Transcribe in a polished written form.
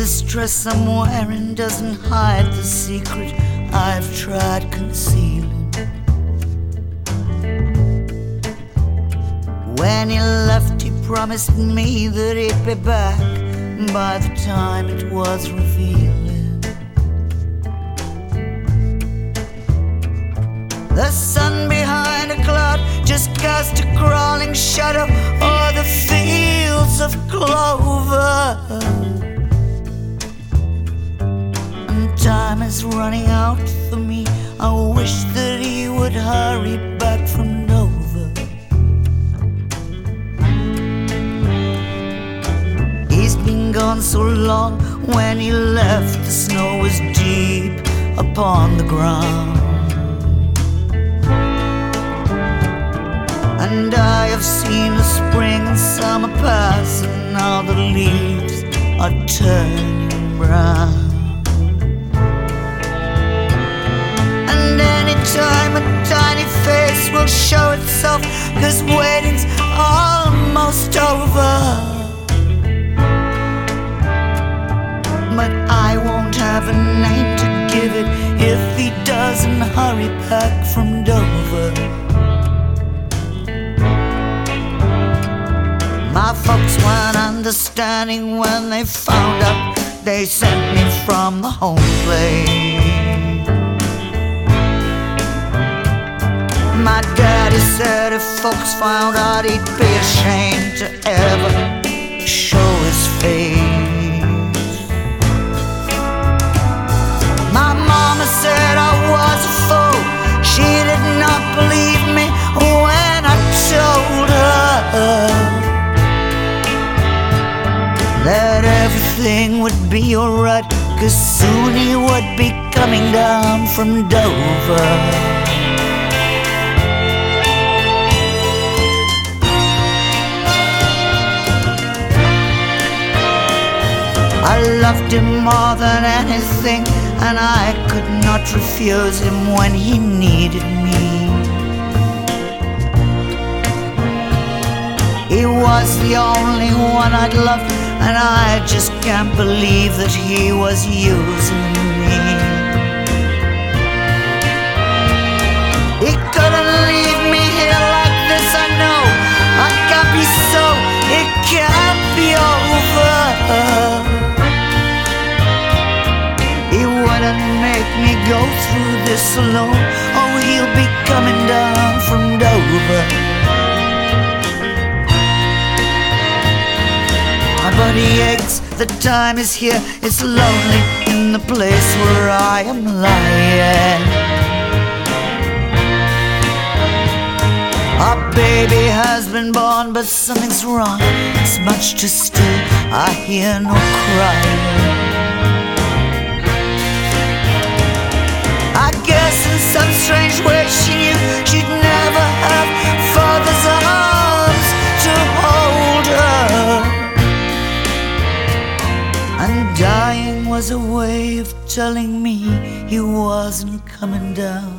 this dress I'm wearing doesn't hide the secret I've tried concealing. When he left, he promised me that he'd be back by the time it was revealing. The sun behind a cloud just cast a crawling shadow o'er the fields of clover. And time is running out for me. I wish that he would hurry back from Dover. He's been gone so long. When he left, the snow was deep upon the ground. And I have seen the spring and summer pass, and now the leaves are turning brown. And any time a tiny face will show itself, 'cause waiting's almost over. But I won't have a name to give it if he doesn't hurry back from Dover. My folks weren't understanding when they found out. They sent me from the home place. My daddy said if folks found out, he'd be ashamed to ever show his face. My mama said I was a fool. She did not believe me when I told her that everything would be alright, 'cause soon he would be coming down from Dover. I loved him more than anything, and I could not refuse him when he needed me. He was the only one I'd loved, and I just can't believe that he was using me. He couldn't leave me here like this, I know. I can't be so, it can't be over. He wouldn't make me go through this alone. Oh, he'll be coming down from Dover. My body aches, the time is here. It's lonely in the place where I am lying. Our baby has been born, but something's wrong. It's much too still, I hear no crying. I guess in some strange way she knew she'd never have father's arms to hold her. And dying was a way of telling me he wasn't coming down.